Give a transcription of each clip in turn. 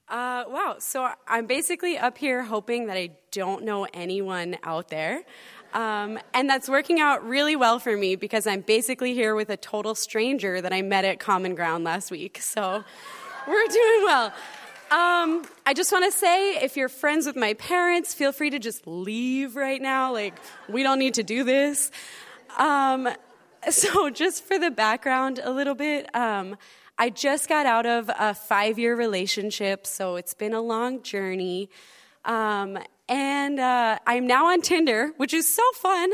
Wow. So I'm basically up here hoping that I don't know anyone out there. And that's working out really well for me because I'm basically here with a total stranger that I met at Common Ground last week. So we're doing well. I just want to say, if you're friends with my parents, feel free to just leave right now. Like, we don't need to do this. So just for the background a little bit, I just got out of a 5-year relationship, so it's been a long journey. And I'm now on Tinder, which is so fun.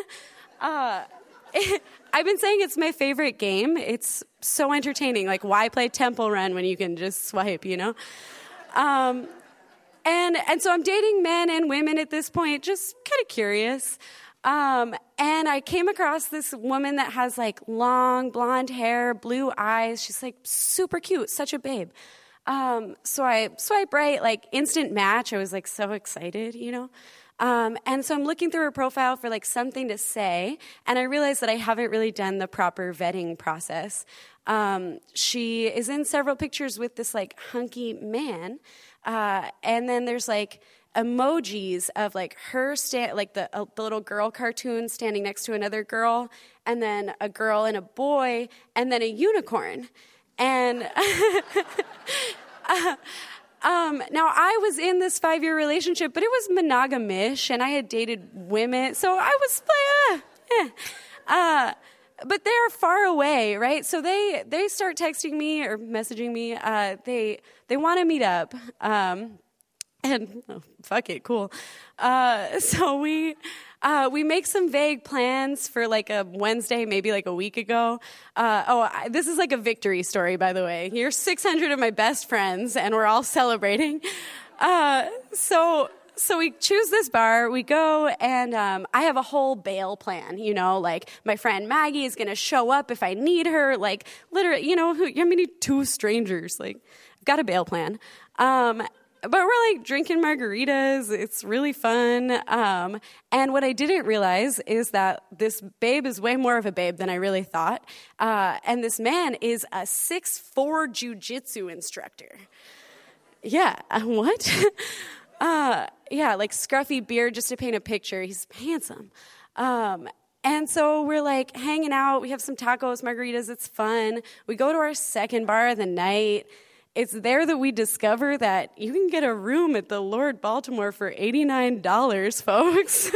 I've been saying it's my favorite game. It's so entertaining. Like, why play Temple Run when you can just swipe, you know? And so I'm dating men and women at this point, just kind of curious. And I came across this woman that has like long blonde hair, blue eyes. She's like super cute, such a babe. So I swipe right, like instant match. I was like so excited, you know? And so I'm looking through her profile for like something to say, and I realized that I haven't really done the proper vetting process. She is in several pictures with this like hunky man, and then there's like emojis of like her like the little girl cartoon standing next to another girl, and then a girl and a boy, and then a unicorn. And now I was in this 5-year relationship, but it was monogamish, and I had dated women, so I was but they're far away, right? So they start texting me or messaging me. They want to meet up. And fuck it, cool. So we make some vague plans for like a Wednesday, maybe like a week ago. This is like a victory story, by the way. You're 600 of my best friends, and we're all celebrating. So we choose this bar, we go, and I have a whole bail plan, you know, like my friend Maggie is going to show up if I need her, like literally, you know, I mean, 2 strangers, like I've got a bail plan. But we're like drinking margaritas. It's really fun. And what I didn't realize is that this babe is way more of a babe than I really thought. And this man is a 6'4" jiu-jitsu instructor. Yeah, what? Yeah, like scruffy beard just to paint a picture. He's handsome. And so we're like hanging out. We have some tacos, margaritas. It's fun. We go to our second bar of the night. It's there that we discover that you can get a room at the Lord Baltimore for $89, folks.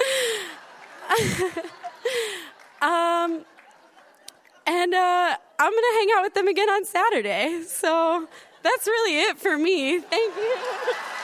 And I'm going to hang out with them again on Saturday. So that's really it for me. Thank you.